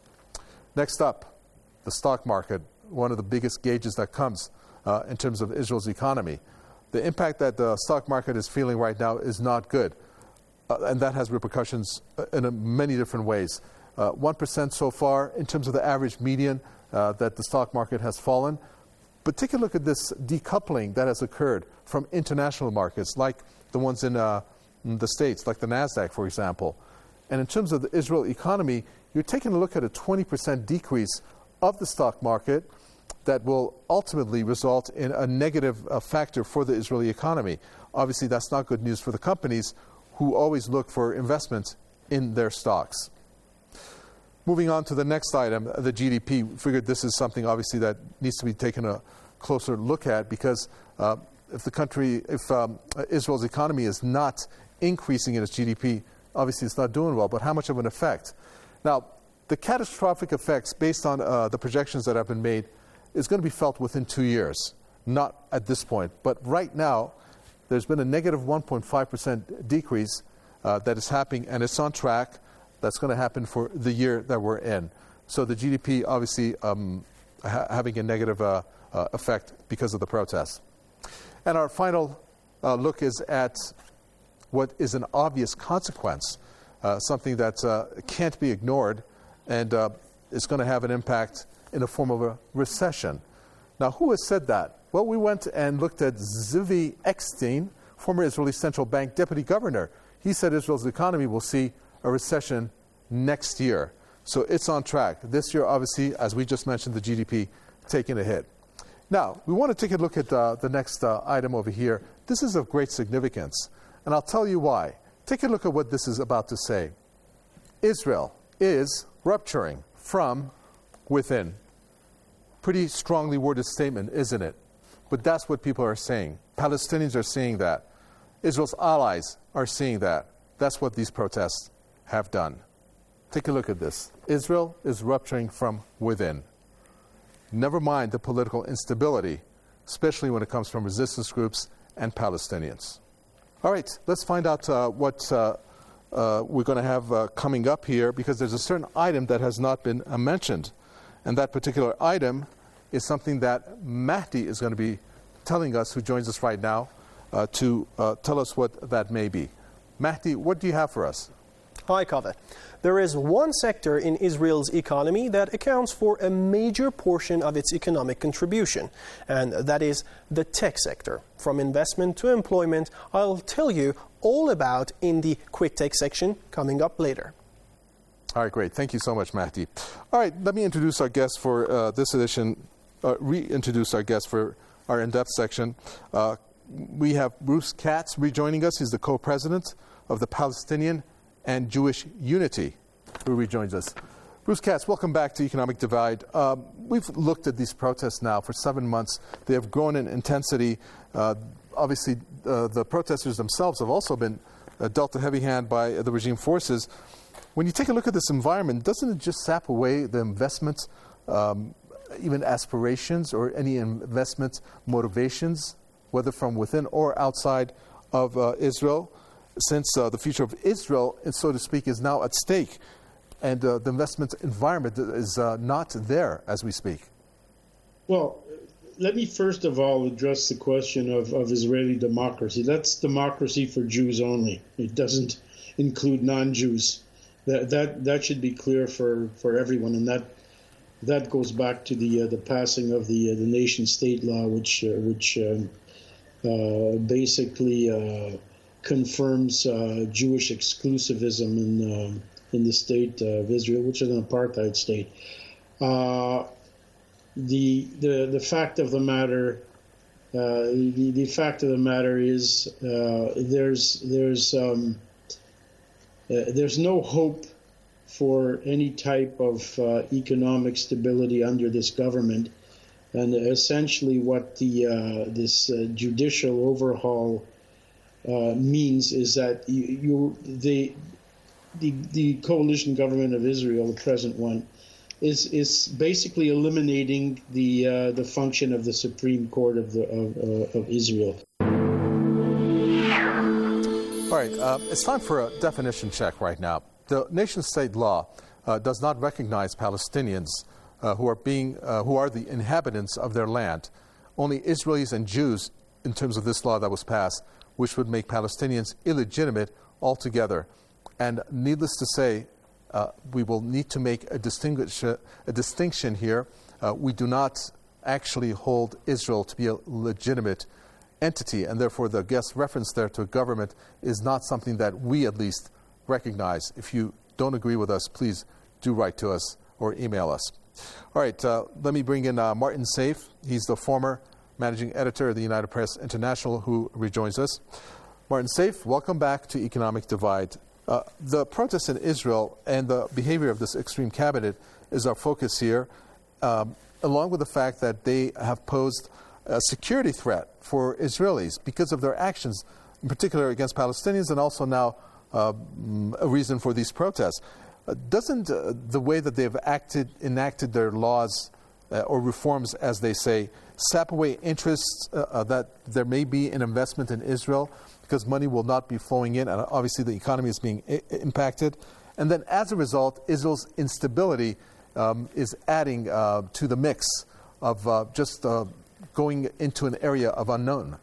I: Next up, the stock market, one of the biggest gauges that comes in terms of Israel's economy. The impact that the stock market is feeling right now is not good. and that has repercussions in many different ways. 1% so far in terms of the average median that the stock market has fallen. But take a look at this decoupling that has occurred from international markets, like the ones in the States, like the NASDAQ, for example. And in terms of the Israel economy, you're taking a look at a 20% decrease of the stock market that will ultimately result in a negative factor for the Israeli economy. Obviously, that's not good news for the companies who always look for investment in their stocks. Moving on to the next item, the GDP. We figured this is something obviously that needs to be taken a closer look at, because if Israel's economy is not increasing in its GDP, obviously it's not doing well. But how much of an effect? Now, the catastrophic effects, based on the projections that have been made, is going to be felt within 2 years, not at this point. But right now, there's been a negative 1.5% decrease that is happening, and it's on track. That's going to happen for the year that we're in. So the GDP obviously having a negative effect because of the protests. And our final look is at what is an obvious consequence, something that can't be ignored, and is going to have an impact in the form of a recession. Now, who has said that? Well, we went and looked at Zivi Eckstein, former Israeli Central Bank Deputy Governor. He said Israel's economy will see a recession next year. So it's on track. This year, obviously, as we just mentioned, the GDP taking a hit. Now, we want to take a look at the next item over here. This is of great significance, and I'll tell you why. Take a look at what this is about to say. Israel is rupturing from within. Pretty strongly worded statement, isn't it? But that's what people are saying. Palestinians are saying that. Israel's allies are saying that. That's what these protests have done. Take a look at this. Israel is rupturing from within. Never mind the political instability, especially when it comes from resistance groups and Palestinians. All right, let's find out what we're going to have coming up here, because there's a certain item that has not been mentioned. And that particular item is something that Mahdi is going to be telling us, who joins us right now, to tell us what that may be. Mahdi, what do you have for us?
Q: Hi, Kaveh. There is one sector in Israel's economy that accounts for a major portion of its economic contribution, and that is the tech sector. From investment to employment, I'll tell you all about in the Quick Take section coming up later.
I: All right, great. Thank you so much, Mahdi. All right, let me introduce our guest for this edition, reintroduce our guest for our in-depth section. We have Bruce Katz rejoining us. He's the co-president of the Palestinian and Jewish Unity, who rejoins us. Bruce Katz, welcome back to Economic Divide. We've looked at these protests now for 7 months. They have grown in intensity. Obviously, the protesters themselves have also been dealt a heavy hand by the regime forces. When you take a look at this environment, doesn't it just sap away the investments, even aspirations or any investment motivations, whether from within or outside of Israel? Since the future of Israel, so to speak, is now at stake, and the investment environment is not there as we speak.
M: Well, let me first of all address the question of Israeli democracy. That's democracy for Jews only. It doesn't include non-Jews. That should be clear for everyone, and that goes back to the passing of the nation-state law, which basically confirms Jewish exclusivism in the state of Israel, which is an apartheid state. The fact of the matter, the fact of the matter is there's no hope for any type of economic stability under this government, and essentially what this judicial overhaul means is that the coalition government of Israel, the present one, is basically eliminating the function of the Supreme Court of Israel.
I: All right, it's time for a definition check right now. The nation-state law does not recognize Palestinians who are the inhabitants of their land. Only Israelis and Jews, in terms of this law that was passed, which would make Palestinians illegitimate altogether. And needless to say, we will need to make a distinction here. We do not actually hold Israel to be a legitimate entity, and therefore the guest reference there to a government is not something that we at least recognize. If you don't agree with us, please do write to us or email us. All right, let me bring in Martin Saif. He's the former managing editor of the United Press International who rejoins us. Martin Saif, welcome back to Economic Divide. The protests in Israel and the behavior of this extreme cabinet is our focus here, along with the fact that they have posed a security threat for Israelis because of their actions, in particular against Palestinians, and also now a reason for these protests. Doesn't the way that they've enacted their laws or reforms, as they say, sap away interests that there may be in investment in Israel because money will not be flowing in, and obviously the economy is being impacted? And then as a result, Israel's instability is adding to the mix of just going into an area of unknown.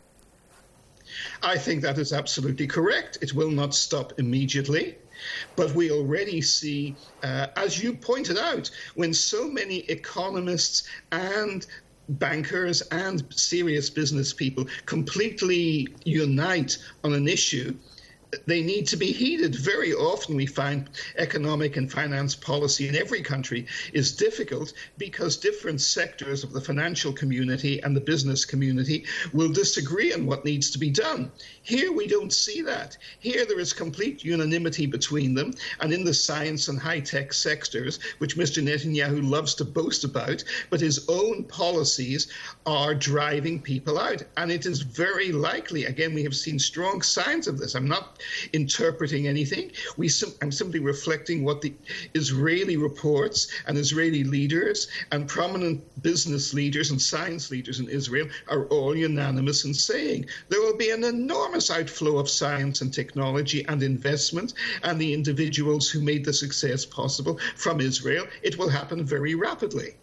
N: I think that is absolutely correct. It will not stop immediately. But we already see, as you pointed out, when so many economists and bankers and serious business people completely unite on an issue, they need to be heeded. Very often we find economic and finance policy in every country is difficult because different sectors of the financial community and the business community will disagree on what needs to be done. Here we don't see that. Here there is complete unanimity between them, and in the science and high-tech sectors, which Mr. Netanyahu loves to boast about, but his own policies are driving people out. And it is very likely, again, we have seen strong signs of this. I'm not interpreting anything. I'm simply reflecting what the Israeli reports and Israeli leaders and prominent business leaders and science leaders in Israel are all unanimous in saying. There will be an enormous outflow of science and technology and investment, and the individuals who made the success possible from Israel, it will happen very rapidly.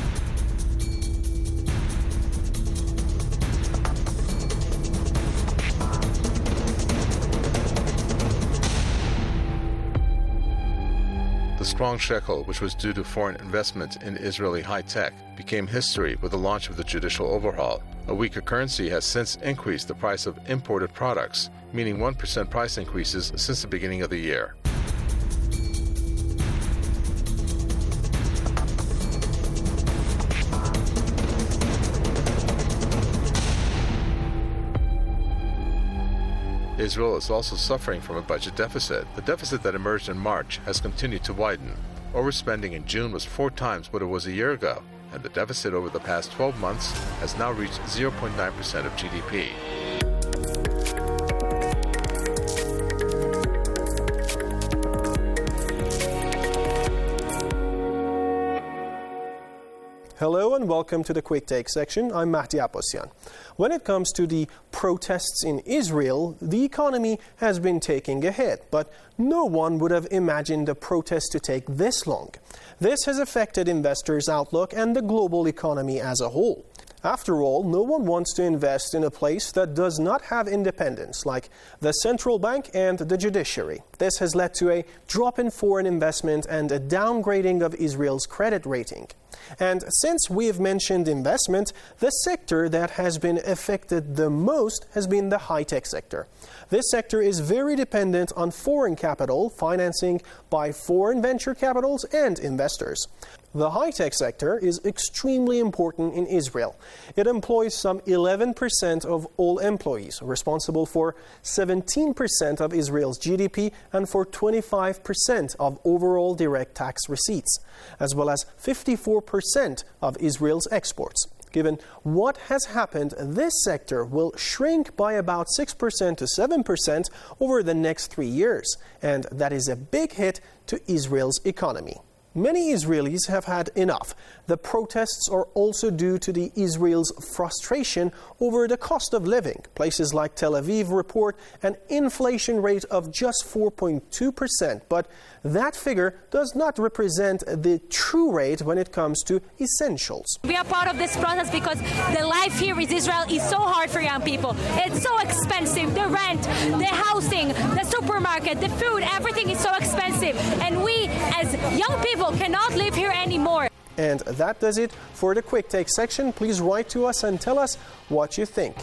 J: The strong shekel, which was due to foreign investment in Israeli high-tech, became history with the launch of the judicial overhaul. A weaker currency has since increased the price of imported products, meaning 1% price increases since the beginning of the year. Israel is also suffering from a budget deficit. The deficit that emerged in March has continued to widen. Overspending in June was 4 times what it was a year ago, and the deficit over the past 12 months has now reached 0.9% of GDP.
Q: Hello and welcome to the Quick Take section. I'm Mahdi Abbasian. When it comes to the protests in Israel, the economy has been taking a hit, but no one would have imagined the protests to take this long. This has affected investors' outlook and the global economy as a whole. After all, no one wants to invest in a place that does not have independence, like the central bank and the judiciary. This has led to a drop in foreign investment and a downgrading of Israel's credit rating. And since we have mentioned investment, the sector that has been affected the most has been the high-tech sector. This sector is very dependent on foreign capital, financing by foreign venture capitals and investors. The high-tech sector is extremely important in Israel. It employs some 11% of all employees, responsible for 17% of Israel's GDP and for 25% of overall direct tax receipts, as well as 54% of Israel's exports. Given what has happened, this sector will shrink by about 6% to 7% over the next 3 years, and that is a big hit to Israel's economy. Many Israelis have had enough. The protests are also due to Israel's frustration over the cost of living. Places like Tel Aviv report an inflation rate of just 4.2%, but that figure does not represent the true rate when it comes to essentials.
R: We are part of this process because the life here in Israel is so hard for young people. It's so expensive. The rent, the housing, the supermarket, the food, everything is so expensive. And we, as young people, cannot live here anymore.
Q: And that does it for the Quick Take section. Please write to us and tell us what you think.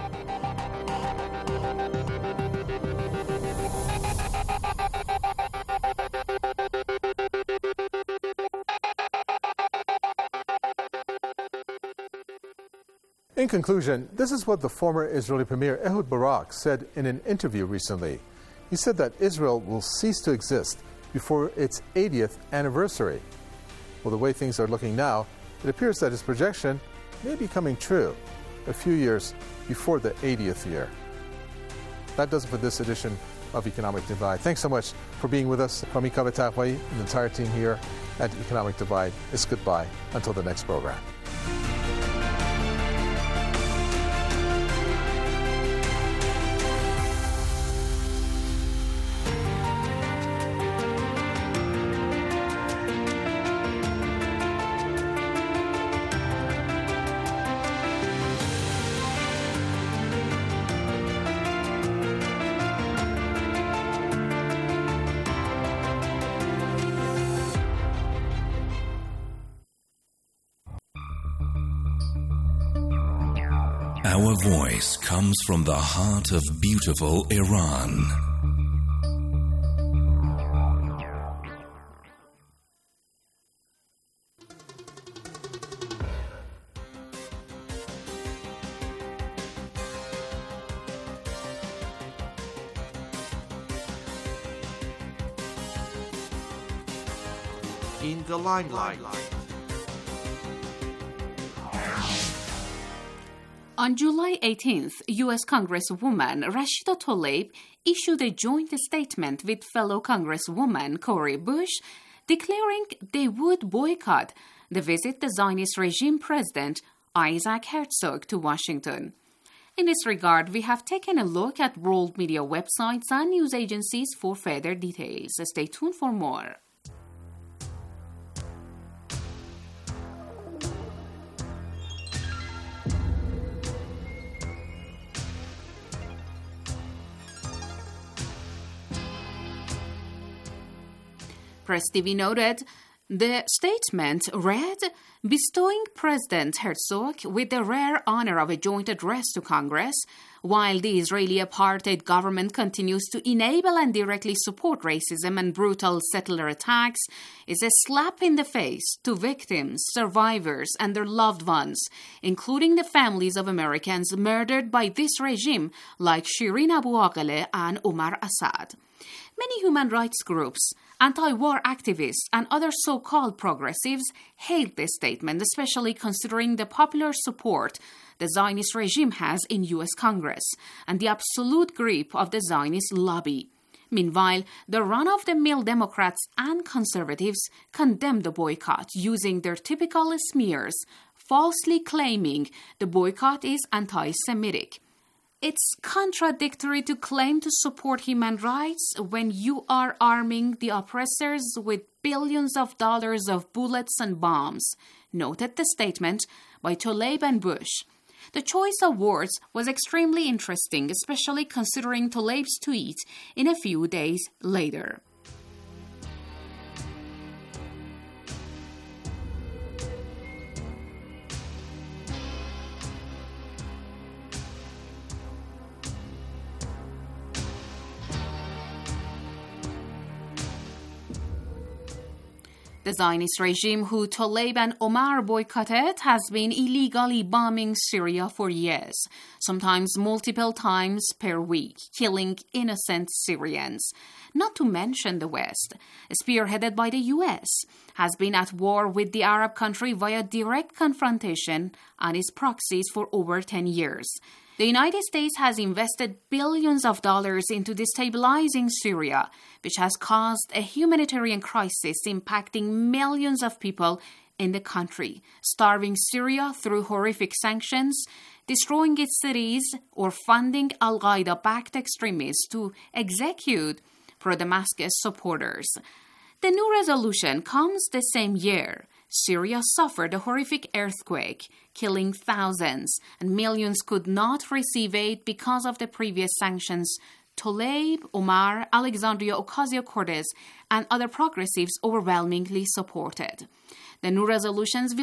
I: In conclusion, this is what the former Israeli Premier Ehud Barak said in an interview recently. He said that Israel will cease to exist before its 80th anniversary. Well, the way things are looking now, it appears that his projection may be coming true a few years before the 80th year. That does it for this edition of Economic Divide. Thanks so much for being with us. From Ika Betachwai and the entire team here at Economic Divide, it's goodbye until the next program.
S: Our voice comes from the heart of beautiful Iran.
G: In the limelight.
H: On July 18th, U.S. Congresswoman Rashida Tlaib issued a joint statement with fellow Congresswoman Cori Bush, declaring they would boycott the visit the Zionist regime president Isaac Herzog to Washington. In this regard, we have taken a look at world media websites and news agencies for further details. Stay tuned for more. Press TV noted, the statement read, bestowing President Herzog with the rare honor of a joint address to Congress, while the Israeli apartheid government continues to enable and directly support racism and brutal settler attacks, is a slap in the face to victims, survivors, and their loved ones, including the families of Americans murdered by this regime like Shirin Abu Akleh and Omar Assad. Many human rights groups, anti-war activists, and other so-called progressives hailed this statement, especially considering the popular support the Zionist regime has in U.S. Congress and the absolute grip of the Zionist lobby. Meanwhile, the run-of-the-mill Democrats and conservatives condemned the boycott using their typical smears, falsely claiming the boycott is anti-Semitic. It's contradictory to claim to support human rights when you are arming the oppressors with billions of dollars of bullets and bombs, noted the statement by Tlaib and Bush. The choice of words was extremely interesting, especially considering Tlaib's tweet in a few days later. The Zionist regime, who Tlaib and Omar boycotted, has been illegally bombing Syria for years, sometimes multiple times per week, killing innocent Syrians. Not to mention the West, spearheaded by the U.S., has been at war with the Arab country via direct confrontation and its proxies for over 10 years. The United States has invested billions of dollars into destabilizing Syria, which has caused a humanitarian crisis impacting millions of people in the country, starving Syria through horrific sanctions, destroying its cities, or funding al-Qaeda-backed extremists to execute pro-Damascus supporters. The new resolution comes the same year. Syria suffered a horrific earthquake, killing thousands, and millions could not receive aid because of the previous sanctions Tlaib, Omar, Alexandria Ocasio-Cortez, and other progressives overwhelmingly supported. The new resolutions